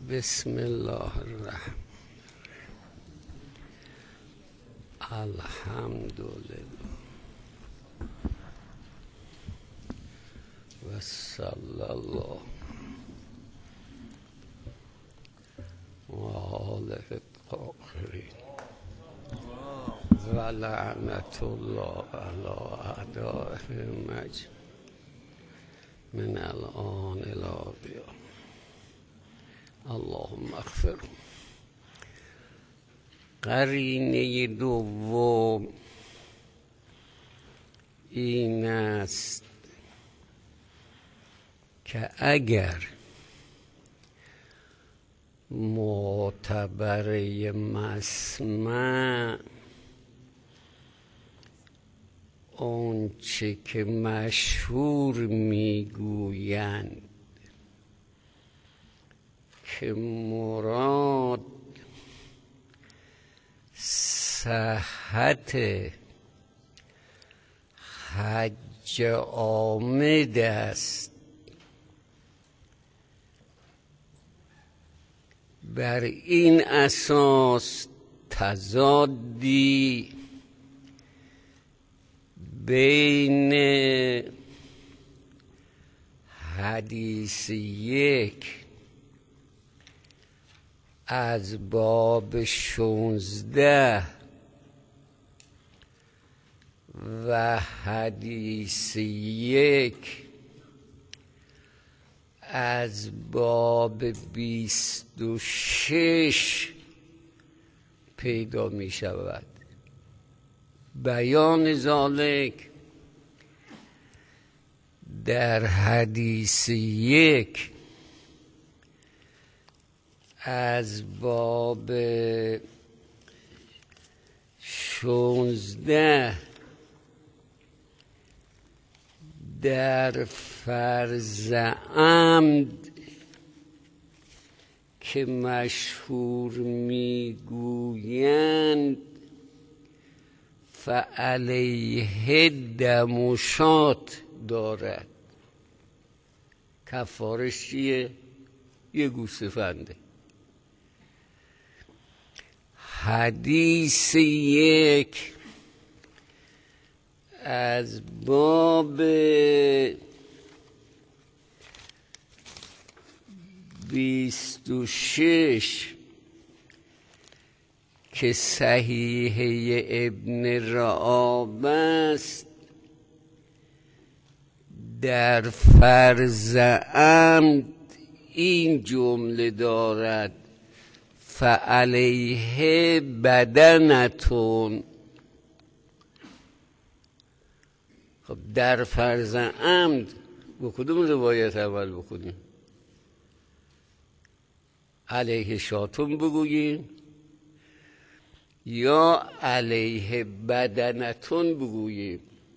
بسم الله الرحمن الحمد لله و صلی الله و آله الطاهرین و لعنت الله علی اعدائهم من الان الی قیام. اللهم اغفر. قرینه دوم این است که اگر معتبره مسمع اون چه که مشهور میگویند که مراد صحت حج آمد است، بر این اساس تضادی بین حدیث یک از باب 16 و حدیث یک از باب 26 پیدا می شود. بیان ذالک در حدیث یک از باب 16 در فرض عمد که مشهور میگویند فعلیه دم شات دارد. کفارش چیه؟ یه گوسفنده. حدیث یک از باب 26 که صحیحه ابن رعاب است در فرض عمد این جمله دارد فعلیه بدنتون. خب در فرض عمد با کدوم روایت اول بکنیم؟ علیه شاتون بگوییم یا علیه بدنتون بگوییم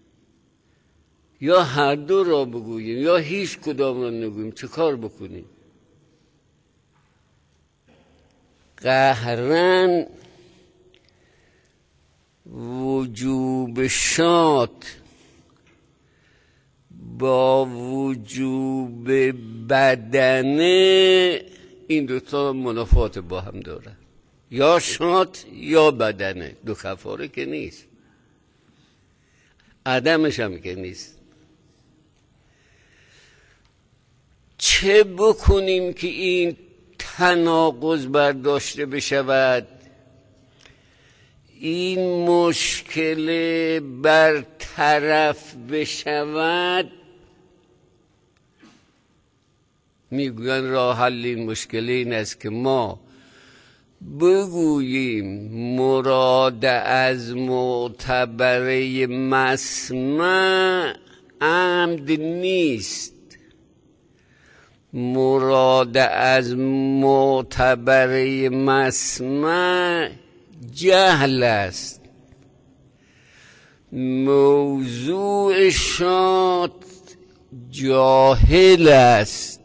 یا هر دو را بگوییم یا هیچ کدام را نگوییم؟ چه کار بکنیم؟ قهرن وجوب شات با وجوب بدنه این دوتا منافات با هم داره. یا شات یا بدنه، دو کفاره که نیست، عدمش هم که نیست. چه بکنیم که این تناقض برداشته بشود، این مشکل برطرف بشود؟ میگوین راه حل این مشکل این است که ما بگوییم مراد از معتبره مسمع عمد نیست، مراد از معتبره مسمع جهل است. موضوع شات جاهل است،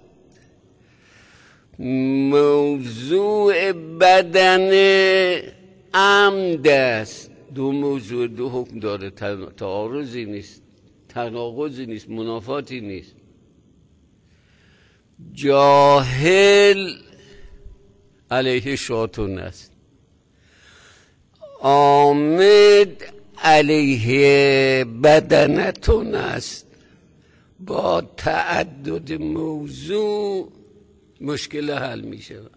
موضوع بدن عمد است. دو موضوع دو حکم داره، تعارضی نیست، تناقضی نیست، منافاتی نیست. جاهل علیه شاتون است، عامد علیه بدنتون است. با تعدد موضوع مشکل حل می شود.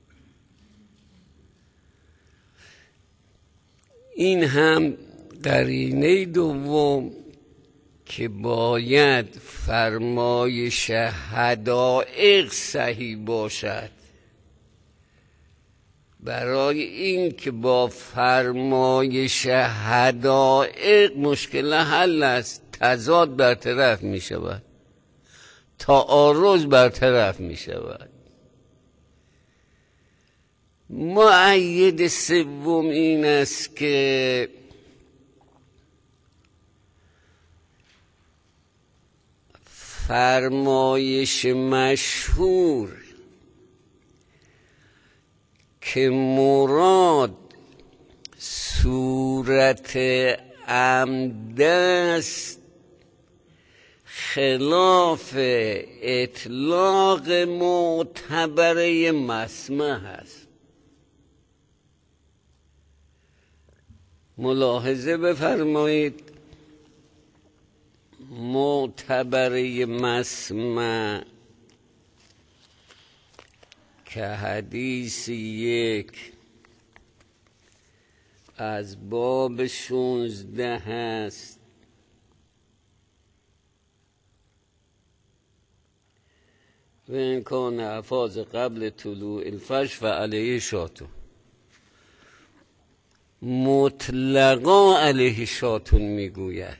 این هم قرینه دوم که باید فرمایش حدائق صحیح باشد. برای این که با فرمایش حدائق مشکل حل است، تضاد برطرف می شود، تعارض برطرف می شود. مؤید سوم این است که فرمایش مشهور که مراد صورت عمد است خلاف اطلاق معتبره مسمع هست. ملاحظه بفرمایید، معتبره مسمع که حدیث 1 از باب 16 هست، و این کان افاظ قبل طلوع الفجر و علیه شاتون، مطلقا علیه شاتون میگوید.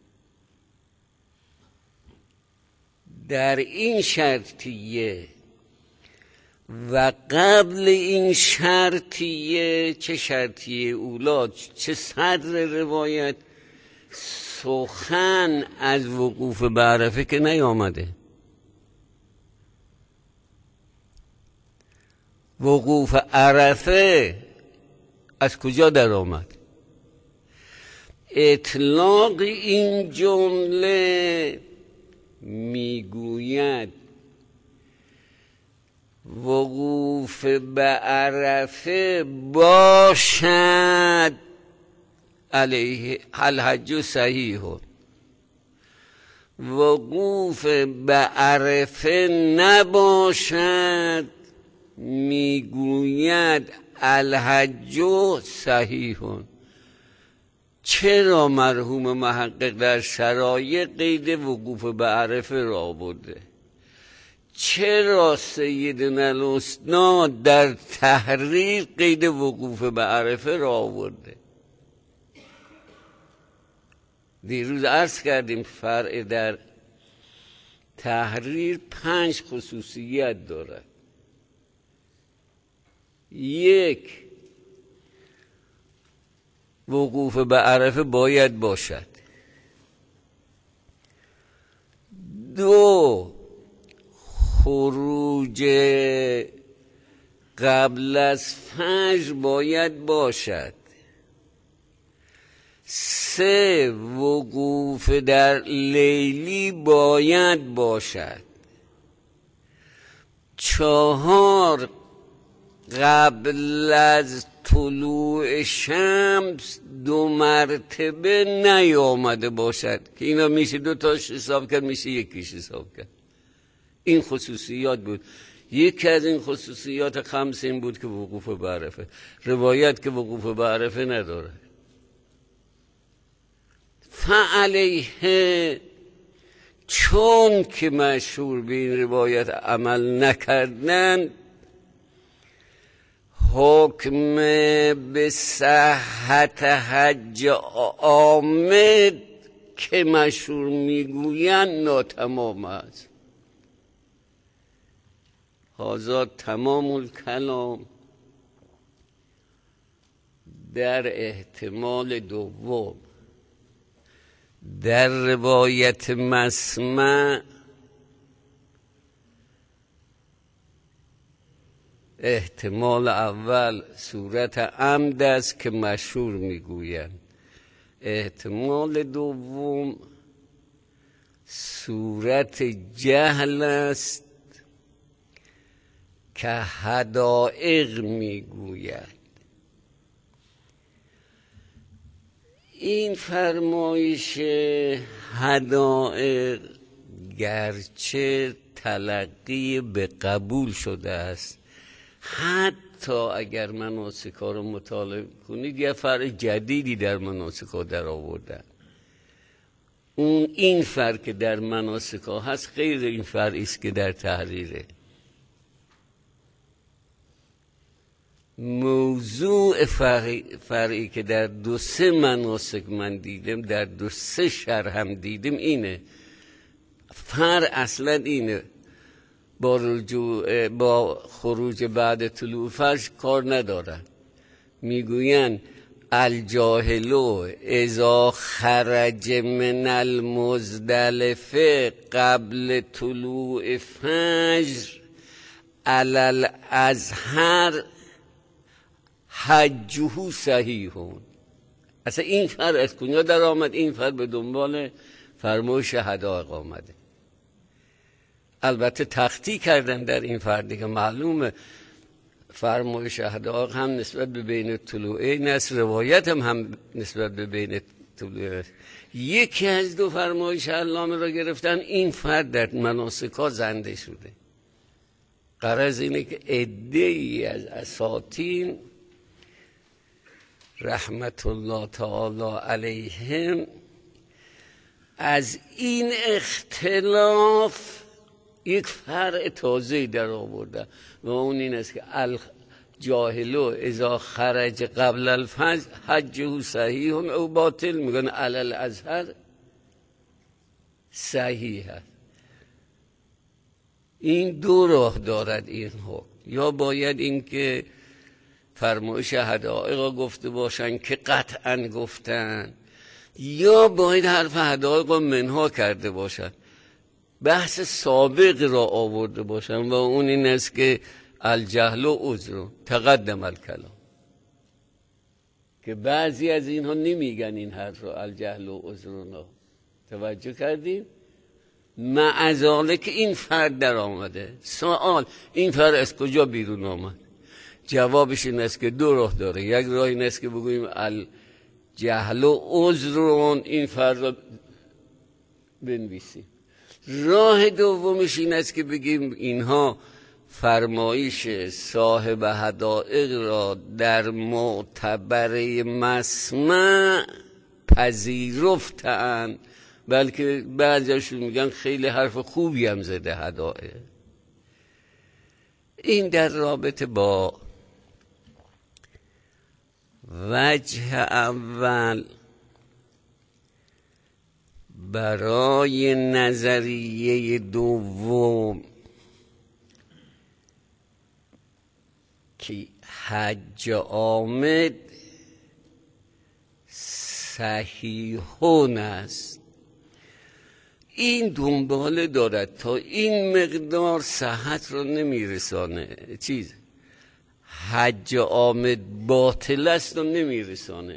در این شرطیه و قبل این شرطیه، چه شرطیه اولا چه صدر روایت، سخن از وقوف به عرفه که نیامده. وقوف عرفه از کجا در آمد؟ اطلاق این جمله میگوید وقوف به عرفه باشد علیه الحج صحیح، وقوف به عرفه نباشد میگوید الحج صحیح. چرا مرحوم محقق در شرایع قید وقوف به عرفه را آورده؟ چرا سیدنا الاسناد در تحریر قید وقوف به عرفه را آورده؟ دیروز عرض کردیم فرع در تحریر 5 خصوصیت دارد. 1، وقوف به عرفه باید باشد. 2، خروج قبل از فجر باید باشد. 3، وقوف در لیلی باید باشد. 4، قبل از طلوع شمس 2 مرتبه نیامده باشد، که اینا میشه 2 تاش حساب کرد، میشه 1 حساب کرد. این خصوصیات بود. یکی از این خصوصیات 5 این بود که وقوف به عرفه، روایت که وقوف به عرفه نداره. فعلیه، چون که مشهور به این روایت عمل نکردن، حکم به صحت حج عامد که مشهور میگویند ناتمام است. هذا تمام الکلام در احتمال دوم. در روایت مسمع احتمال اول صورت عمد است که مشهور میگویند، احتمال دوم صورت جهل است که حدائق میگوید. این فرمایش حدائق گرچه تلقی به قبول شده است، حتی اگر مناسک ها رو مطالعه کنید یه فرق جدیدی در مناسک ها در آوردن. این فرق که در مناسک ها هست غیر این فرقی است که در تحریره. موضوع فرقی که در 2-3 مناسک من دیدم، در 2-3 شرح هم دیدم، اینه فرق اصلا اینه. با خروج بعد طلوع فجر کار ندارن، میگوین الجاهلو اذا خرج من المزدلفه قبل طلوع فجر علی الازهر حجه صحیحون. اصلا این فرق از کجا در آمد؟ این فرق به دنبال فرمایش حدائق آمده. البته تختی کردن در این فرق دیگه، معلومه فرمایش حدائق هم نسبت به بین طلوعین است، روایت هم نسبت به بین طلوعین است. یکی از 2 فرمایش علامه را گرفتن، این فرق در مناسک ها زنده شده. غرض اینه که عده‌ای از اساطین رحمت الله تعالی علیهم از این اختلاف یک فرع تازه در آورده و اون این است که الجاهلو اذا خرج قبل الفجر حجه صحیح او باطل، میگن علی الازهر صحیح است. این 2 راه دارد این حکم. یا باید این که فرمایش حدائق گفته باشن که قطعا گفتن، یا باید حرف حدائق منها کرده باشن، بحث سابق را آورده باشن و اون این است که الجهل و عذر تقدم الکلام، که بعضی از اینها نمیگن این حرف را الجهل و عذر. توجه کردیم؟ معذالک این فرد در آمده. سوال این فرد از کجا بیرون آمد؟ جوابش این است که 2 راه داره. یک راه این است که بگوییم الجهل و عذر این فرد را بنویسیم. راه دومش این است که بگیم اینها فرمایش صاحب حدائق را در معتبر مسمع پذیرفتند، بلکه بعضیشون میگن خیلی حرف خوبی هم زده حدائق. این در رابطه با وجه اول برای نظریه دوم که حج آمد صحیحون است، این دنباله دارد تا این مقدار صحت را نمیرسانه. حج آمد باطل است و نمیرسانه،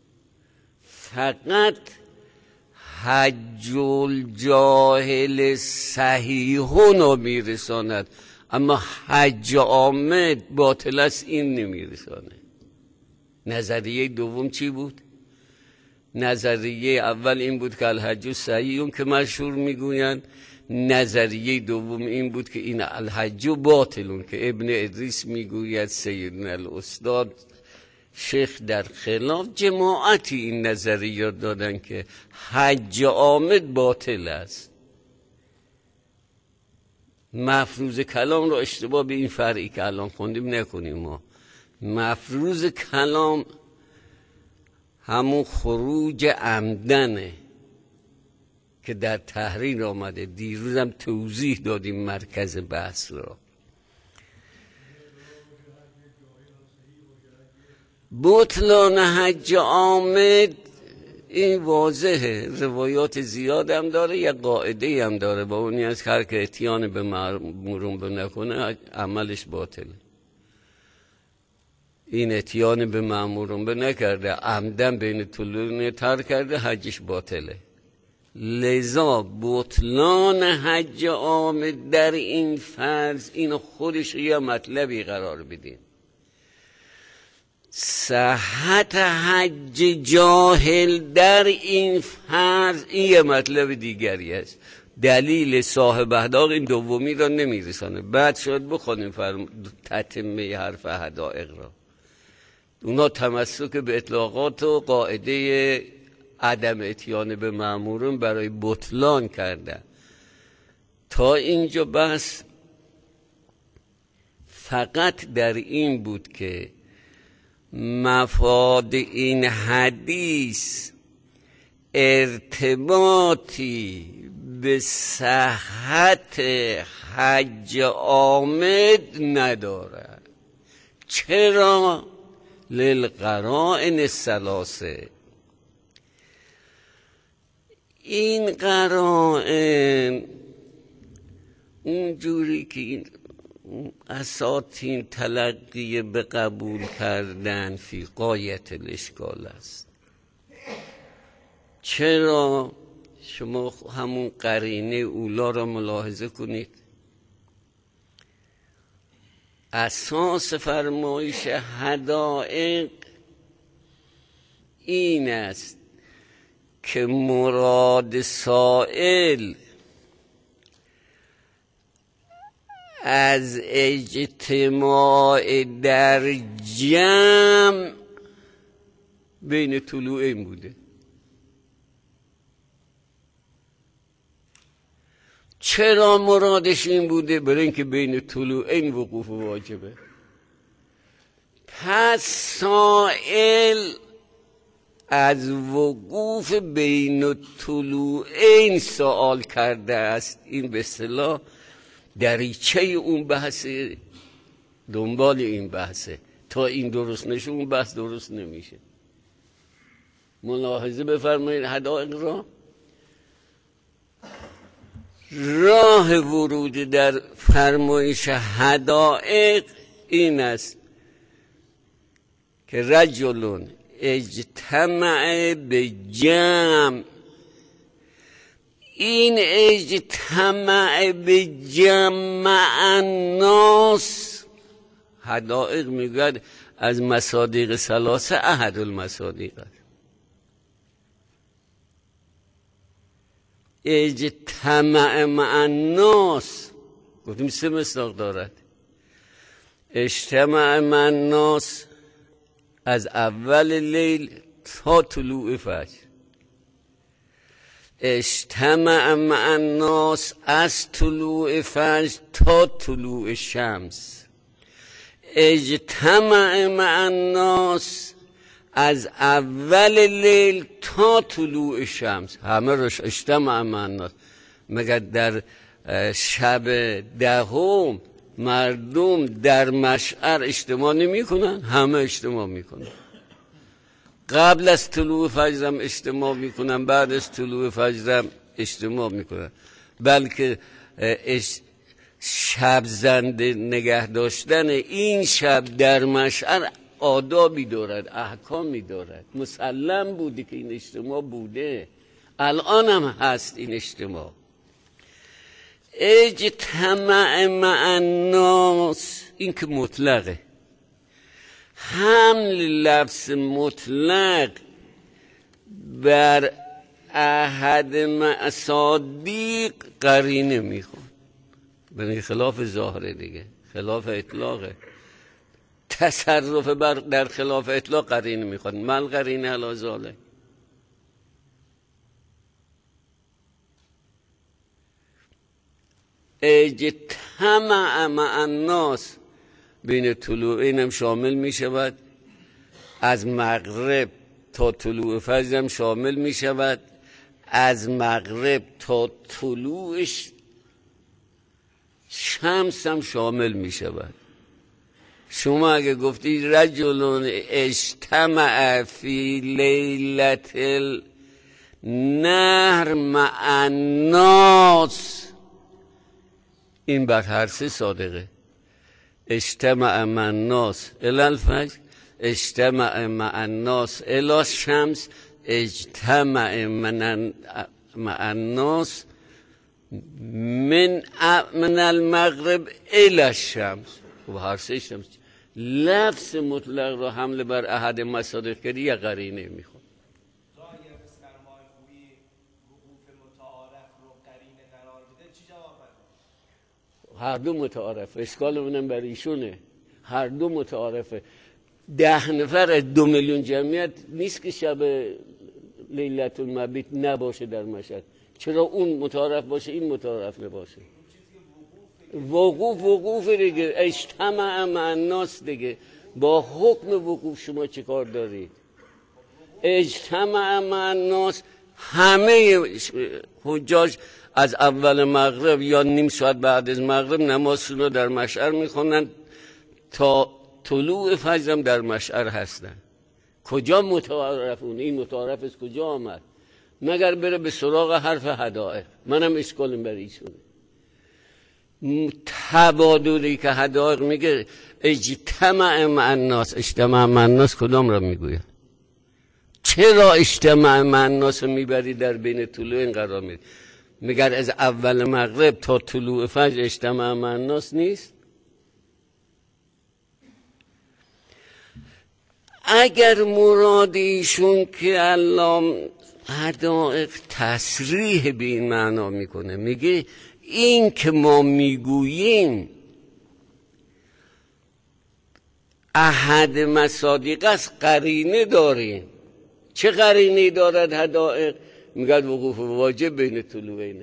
فقط حج الجاهل صحیحون را میرساند، اما حج آمد باطل است این نمیرسانه. نظریه دوم چی بود؟ نظریه اول این بود که الحج صحیحون که مشهور میگویند، نظریه دوم این بود که این الحج باطلون که ابن ادریس میگوید سیدنا الاستاد شیخ در خلاف جماعتی این نظریه دادن که حج آمد باطل است. مفروض کلام رو اشتباه به این فرعی که الان خوندیم نکنیم. ما مفروض کلام همون خروج عمدنه که در تحریر آمده. دیروزم توضیح دادیم مرکز بحث را. بطلان حج آمد این واضحه، روایات زیاد هم داره، یک قاعده هم داره با اونی از هر که اتیان به مأمورون نکنه عملش باطله. این اتیان به مأمورون نکرده، عمدن بین طلوع ترک کرده، حجش باطله. لذا بطلان حج عامه در این فرض، اینو خودش یه مطلبی قرار بدین. صحت حج جاهل در این فرض این یه مطلب دیگری است. دلیل صاحب احداق این دومی را نمیرسانه. بعد شاید بخونیم تتمه حرف حدائق را. اونا تمسک به اطلاقات و قاعده عدم اتیان به مأمورون برای بطلان کردن. تا اینجا بس فقط در این بود که مفاد این حدیث ارتباطی به صحت حج عامد ندارد. چرا؟ للقرائن الثلاثه. این قرائن اونجوری که این اساطین تلقی به قبول کردن فی غایت الاشکال است. چرا؟ شما همون قرینه اولا را ملاحظه کنید. اساس فرمایش حدائق این است که مراد سائل از اجتماع در جمع بین طلوعین بوده. چرا مرادش این بوده؟ برای اینکه بین طلوعین وقوف واجبه. پس سائل از وقوف بین طلوعین سوال کرده است. این به اصطلاح دریچه اون بحثه، دنبال این بحثه. تا این درست نشه اون بحث درست نمیشه. ملاحظه بفرمایید حدائق را. راه ورود در فرمایش حدائق این است که رجل اجتمع به جمع. این اجتمع به جمع الناس، حدائق میگوید از مصادیق ثلاثه احد المصادیق است. اجتمع مع الناس گفتیم سه مصداق دارد. اجتمع مع الناس از اول لیل تا طلوع فجر. اجتمع مع الناس از طلوع فجر تا طلوع شمس. اجتمع مع الناس از اول لیل تا طلوع شمس. همه روش اجتمع مع الناس. مگر در شب دهم مردم در مشعر اجتماع نمی کنن؟ همه اجتماع می کنن. قبل از طلوع فجرم اجتماع می کنن، بعد از طلوع فجرم اجتماع می کنن. بلکه شب زنده نگه داشتن این شب در مشعر آدابی دارد، احکامی دارد. مسلم بودی که این اجتماع بوده، الان هم هست این اجتماع. اجتماع مع الناس این که مطلقه. حمل لفظ مطلق بر احد مصادیق قرینه میخواد. به خلاف ظاهره دیگه، خلاف اطلاقه. تصرف در خلاف اطلاق قرینه میخواد. مل قرینه علی ذالک. اجتمع مع الناس بین طلوعین هم شامل می شود، از مغرب تا طلوع فجر هم شامل می شود، از مغرب تا طلوع شمس هم شامل می شود. شما اگه گفتی رجل اجتمع فی لیلت النهر مع الناس، این بر هر سه صادقه. اجتمع مع الناس الی الفجر، اجتمع مع الناس الی الشمس، اجتمع مع الناس من المغرب الی الشمس. و هر سه شمس لفظ مطلق را حمل بر احد مصادیق کردی یا قرینه میخواد. هر دو متعارفه. اشکال منم بر ایشونه. هر دو متعارفه. 10 نفر از 2 میلیون جمعیت نیست که شب لیلت المبیت نباشه در مشهد. چرا اون متعارف باشه این متعارف نباشه؟ وقوف دیگه. اجتماع مع الناس دیگه. با حکم وقوف شما چه کار دارید؟ اجتماع مع الناس همه حجاج از اول مغرب یا نیم ساعت بعد از مغرب نمازشون رو در مشعر میخونن تا طلوع فجرم در مشعر هستن. کجا متعارفون؟ این متعارف از کجا آمد؟ مگر بره به سراغ حرف هدایق. منم اشکالم بر ایشونه. تبادلی که هدایق میگه اجتماع مع الناس، اجتماع مع الناس کدام را میگوید؟ چرا اجتماع مع الناس میبری در بین طلوع این قرار میدی؟ میگر از اول مغرب تا طلوع فجر اجتماع مع الناس نیست؟ اگر مراد ایشون که علام هدایق تصریح به این معنا میکنه، میگه این که ما میگوییم احد مصادیق است، قرینه داریم. چه قرینه دارد هدایق؟ میگه وقوف واجب بین طلوعینه.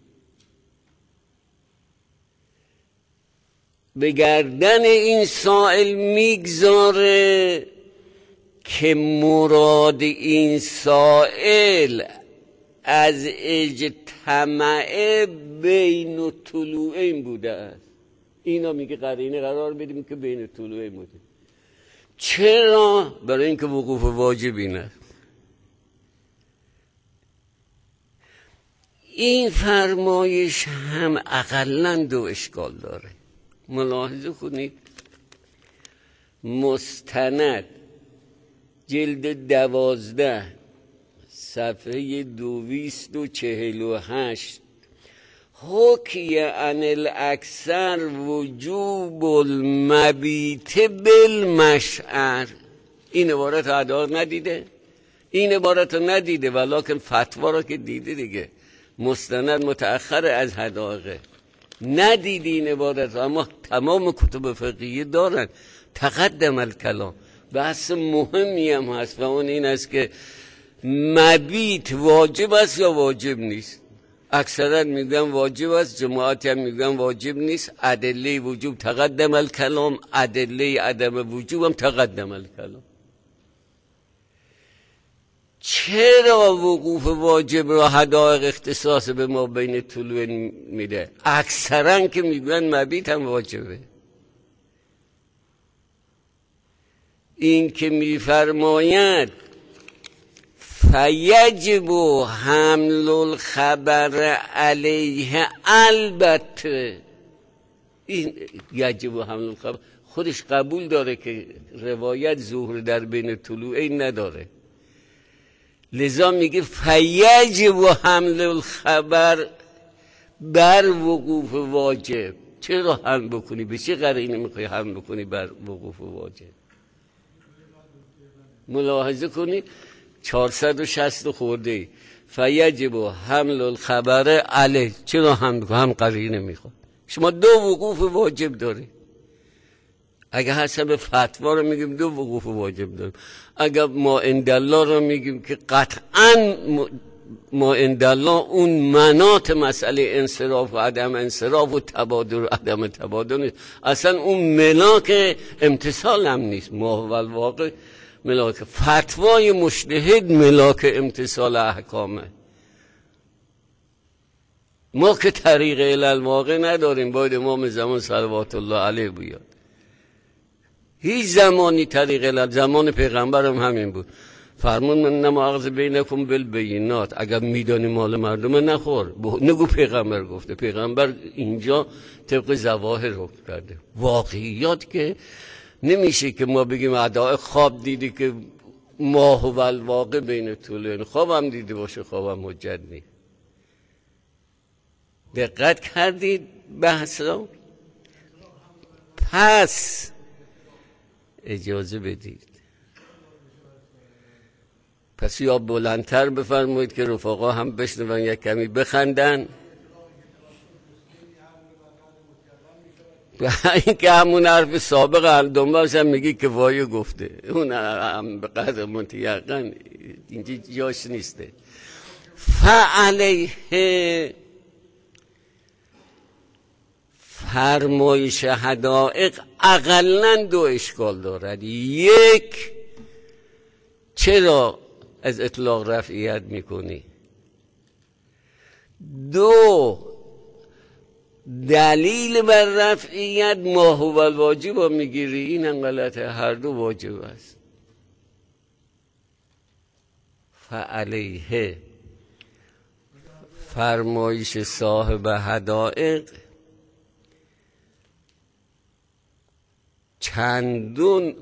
به گردن این سائل میگذاره که مراد این سائل از اجتماع بین طلوعین بوده است. اینا میگه قرینه قرار بدیم که بین طلوعین بوده. چرا؟ برای اینکه وقوف واجب این است. این فرمایش هم اقلاً 2 اشکال داره. ملاحظه کنید مستند جلد 12 صفحه 248 حکی عن الاکثر وجوب المبیت بالمشعر. این عبارت هدایق ندیده؟ این عبارت رو ندیده ولیکن فتوا رو که دیده دیگه. مستند متأخر از هدایقه. ندیدی این عبارت، اما تمام کتب فقهی دارن. تقدم الکلام. بحث مهمی هم هست و اون این است که مبیت واجب است یا واجب نیست. اکثرا میگن واجب است، جماعتی هم میگن واجب نیست. ادله وجوب تقدم الکلام، ادله عدم وجوب هم تقدم الکلام. چرا وقوف واجب را هدایق اختصاص به ما بین طلوع میده؟ اکثرا که میگن مبیت هم واجبه. این که میفرماید فیجب حمل الخبر علیه، البته این یجب حمل الخبر خودش قبول داره که روایت ظهور در بین طلوعین نداره، لذا میگه فیجب حمل الخبر بر وقوف واجب. چرا حمل بکنی؟ به چه قرینه میخوای حمل بکنی بر وقوف واجب؟ ملاحظه کنی 460 خورده فیجب حمل الخبر علیه. چرا هم قرینه میخواد؟ شما 2 وقوف واجب داری. اگه حسب فتوا رو میگیم 2 وقوف واجب داریم. اگر ما اندالله رو میگیم که قطعا ما اندالله اون مناط مسئله انصراف و عدم انصراف و تبادل و عدم تبادل نیست. اصلا اون ملاک امتصال هم نیست. ما و الواقع ملاک فتوای مجتهد ملاک امتصال احکامه. ما که طریق الالواقع نداریم. باید امام زمان صلوات الله علیه بیاد. هیچ زمانی طریق الال، زمان پیغمبر هم همین بود. فرمون من نماغذ بینکم بالبینات، اگر میدانی مال مردم نخور. نگو پیغمبر گفته. پیغمبر اینجا طبق ظواهر حکم کرده. واقعیات که نمیشه که ما بگیم ادعای خواب دیدی که ماه و الواقع بین طولین. خواب هم دیده باشه خواب هم حجت نیست. دقت کردید بحثا؟ پس اجازه بدید، پس یا بلندتر بفرمایید که رفقا هم بشنون، یک کمی بخندن. این که همون حرف سابق الدنباش هم میگی کفایه گفته، اون هم به قدر متیقن اینجا جاش نیسته. فعلیه فرمایش حدائق اقلن دو اشکال دارد. یک، چرا از اطلاق رفعیت میکنی؟ دو، دلیل بر رفعیت ما هو الواجب رو میگیری. این هم غلطه، هر دو واجب است. فعلیه فرمایش صاحب حدائق چندون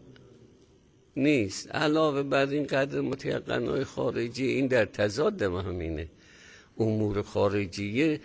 نیست. علاوه بر این قدر متیقنهای خارجی، این در تضاد همینه. امور خارجیه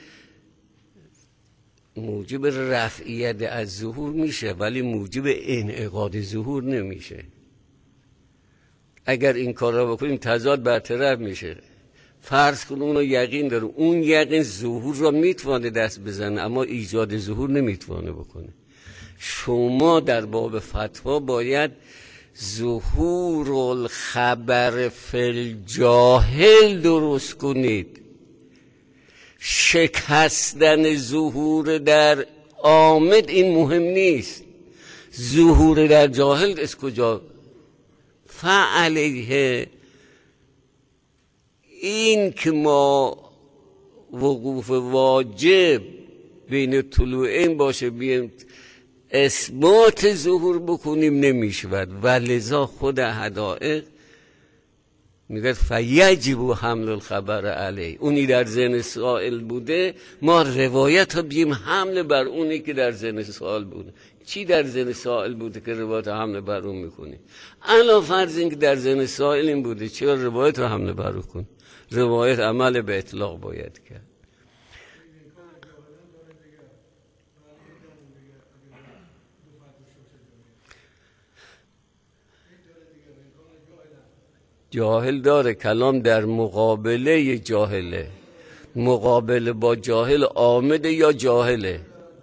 موجب رفعیت از ظهور میشه ولی موجب انعقاد ظهور نمیشه. اگر این کار را بکنیم تضاد برطرف میشه. فرض کن اونو یقین داره، اون یقین ظهور را میتوانه دست بزنه اما ایجاد ظهور نمیتوانه بکنه. شما در باب فتوا باید ظهور الخبر فی الجاهل درست کنید. شکستن ظهور در عامد این مهم نیست. ظهور در جاهل از کجا؟ فعلیه این که ما وقوف واجب بین طلوعین باشه بیم اثبات ظهور بکنیم نمیشود و لذا خود حدائق میگه فیجب حمل الخبر علی. اونی در ذهن سائل بوده ما روایت ها بیم حمل بر اونی که در ذهن سائل بوده. چی در ذهن سائل بوده که روایت حمل بر اون میکنی؟ علاوه فرض این که در ذهن سائل این بوده، چرا روایت رو حمل بر اون کن؟ روایت عمل به اطلاق باید کرد. جاهل داره، کلام در مقابله جاهله. مقابله با جاهل عامده یا جاهله؟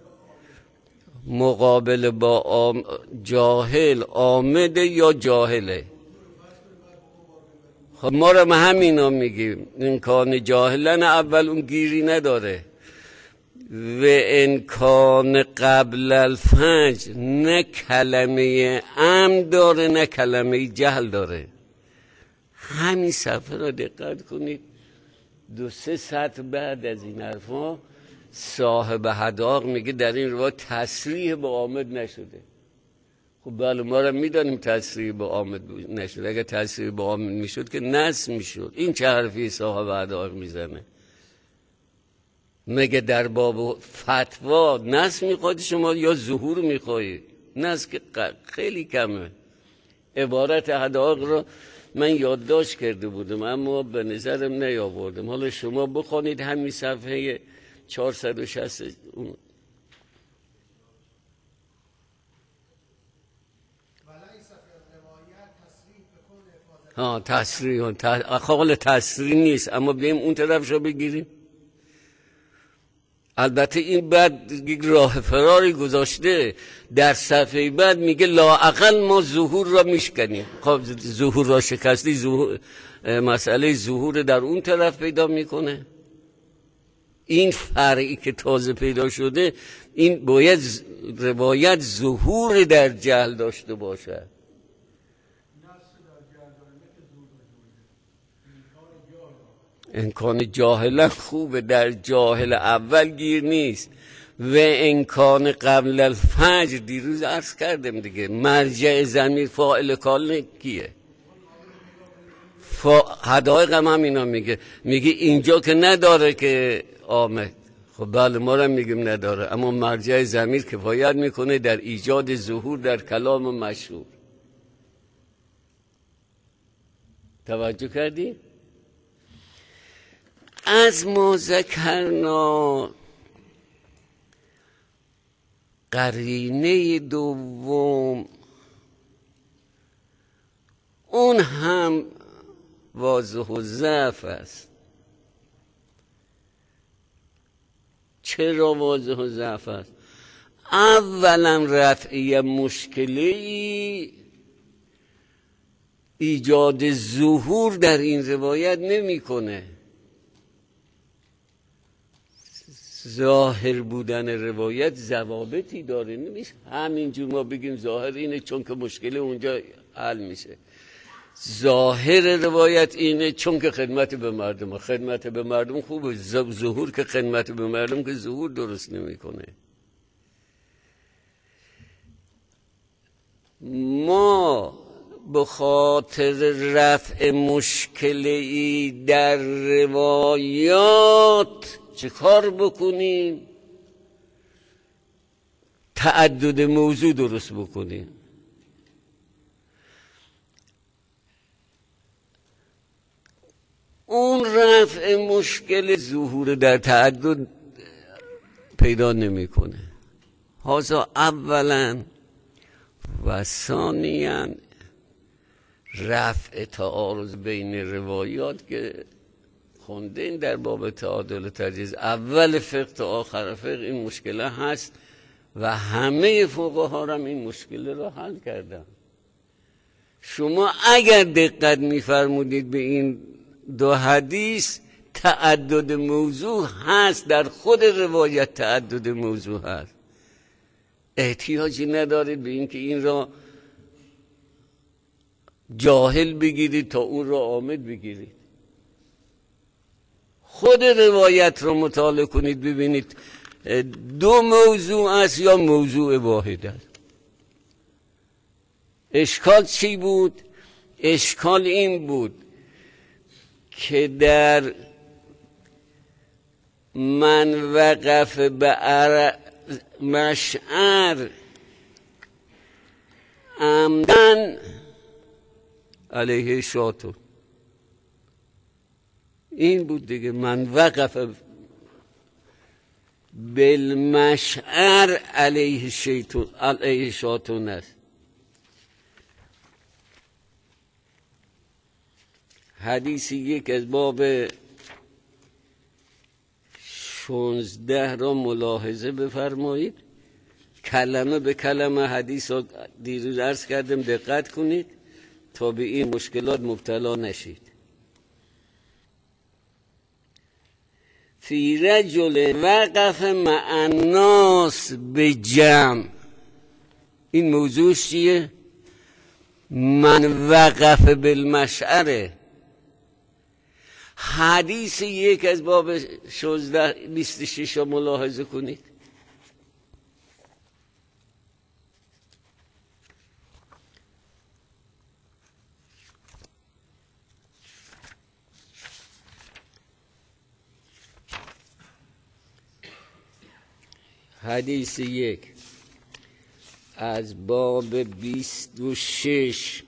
مقابله با جاهل عامده یا جاهله؟ خب ما رو همینا میگیم امکان جاهلن اول اون گیری نداره و امکان قبل الفجر نه کلمه ام داره نه کلمه جهل داره. همین صفحه را دقت کنید، 2-3 سطر بعد از این حرفا صاحب حدائق میگه در این روایت تصریح به عامد نشده. خب بله ما را میدانیم تصریح به عامد نشده. اگر تصریح به عامد میشد که نص میشد. این چه حرفی صاحب حدائق میزنه؟ مگه در باب فتوا نص میخواید شما یا ظهور میخواید؟ نص که خیلی کمه. عبارت حدائق رو من یادداشت کرده بودم اما به نظرم نیاوردم. حالا شما بخونید همین صفحه 460 تصریح خال تصریح نیست اما بیایم اون طرفشو بگیریم. البته این بعد راه فراری گذاشته، در صفحه بعد میگه لااقل ما ظهور را میشکنیم. خب ظهور را شکستی، مسئله ظهور در اون طرف پیدا میکنه. این فرعی که تازه پیدا شده این باید روایت ظهور در جهل داشته باشه. امکان جاهلا خوبه، در جاهل اول گیر نیست. و امکان قبل الفجر دیروز عرض کردم دیگه، مرجع ضمیر فاعل کال کیه؟ حدائق هم اینا میگه اینجا که نداره که آمد. خب بله ما هم میگیم نداره اما مرجع ضمیر کفایت میکنه در ایجاد ظهور در کلام مشهور. توجه کردی؟ از ما ذکرنا قرینه دوم اون هم واضح و ضعف است. چرا واضح و ضعف است؟ اولا رفع مشکلی ایجاد ظهور در این روایت نمیکنه. ظاهر بودن روایت ضوابطی داره، نمیشه همینجور ما بگیم ظاهر اینه چون که مشکل اونجا حل میشه. ظاهر روایت اینه چون که خدمت به مردم، خدمت به مردم خوبه، ظهور که خدمت به مردم که ظهور درست نمیکنه. ما به خاطر رفع مشکلی در روایات چه کار بکنیم؟ تعدد موضوع درست بکنیم. اون رفع مشکل ظهور در تعدد پیدا نمیکنه. هذا اولا و ثانیاً رفع تعارض بین روایات که خوندین در باب تعادل و تجویز اول فقه تا آخر فقه این مشکل هست و همه فقها هم این مشکل را حل کردن. شما اگر دقت می‌فرمودید به این دو حدیث تعدد موضوع هست، در خود روایت تعدد موضوع هست. احتیاجی ندارید به این که این را جاهل بگیرید تا اون را عامد بگیرید. خود روایت را مطالعه کنید ببینید دو موضوع است یا موضوع واحد است. اشکال چی بود؟ اشکال این بود که در من وقف به مشعر عمدن علیه شاتون، این بود دیگه. من وقف بالمشعر علیه شاتون است. حدیث یک از باب 16 را ملاحظه بفرمایید، کلمه به کلمه حدیث را دیروز عرض کردم، دقت کنید تا به این مشکلات مبتلا نشید. فی رجل وقف مع الناس بجمع، این موضوع چیه؟ من وقف بالمشعره. حدیث یک از باب 26 را ملاحظه کنید. حدیث یک از باب 26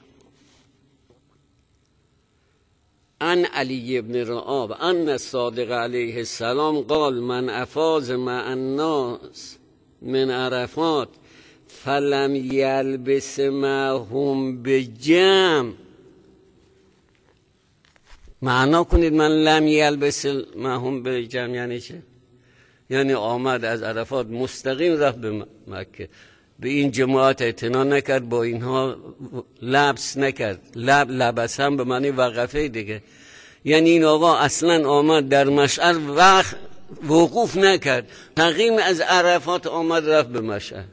عن علی ابن رعاب ان الصادق علیه السلام قال من افاض مع الناس من عرفات فلم یلبس معهم بجمع. معنا کنید من لم یلبس معهم بجمع یعنی چه؟ یعنی آمد از عرفات مستقیم رفت به مکه، به این جماعت اعتنا نکرد، با اینها لبس نکرد. لبس هم به معنی وقفه دیگه، یعنی این آقا اصلا آمد در مشعر وقوف نکرد، تقیم از عرفات آمد رفت به مشعر.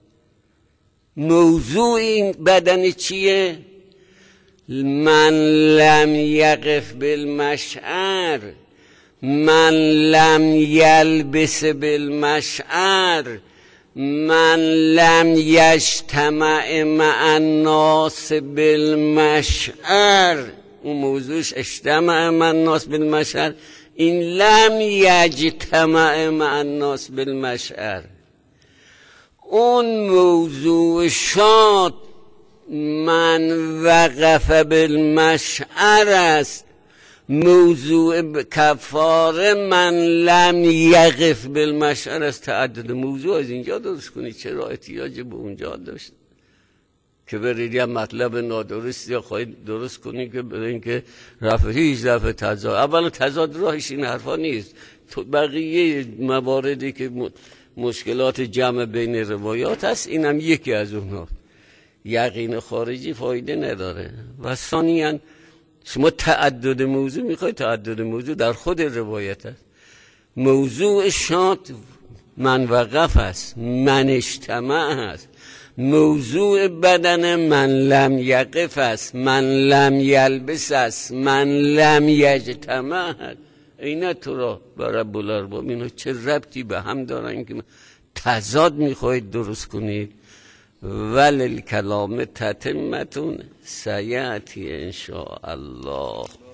موضوع این بدن چیه؟ من لم یقف بالمشعر، من لم یلبس بالمشعر، من لم یجتمع مع الناس بالمشعر. اون موضوعش اجتمع مع الناس بالمشعر، این لم یجتمع مع الناس بالمشعر. اون موضوع شاد من وقف بالمشعر است، موضوع کفاره من لم یقف بالمشعر از تعدد موضوع از اینجا درست کنید. چرا احتیاج به اونجا داشت که برید یه مطلب نادرست یا خواهید درست کنید که برای اینکه هیچ رفع تضاد. اولا تضاد راهش این حرفا نیست. تو بقیه مواردی که مشکلات جمع بین روایات هست اینم یکی از اونها. یقین خارجی فایده نداره. و ثانیاً شما تعدد موضوع میخواید، تعدد موضوع در خود روایت هست. موضوع شاد من وقف است، من اجتماع هست. موضوع بدن من لم یقف است، من لم یلبس است، من لم یجتمع هست. اینه تو را رب الارباب اینا چه ربطی به هم دارن که تضاد میخواید درست کنید؟ وللکلام تتمتون سیأتی ان شاء الله.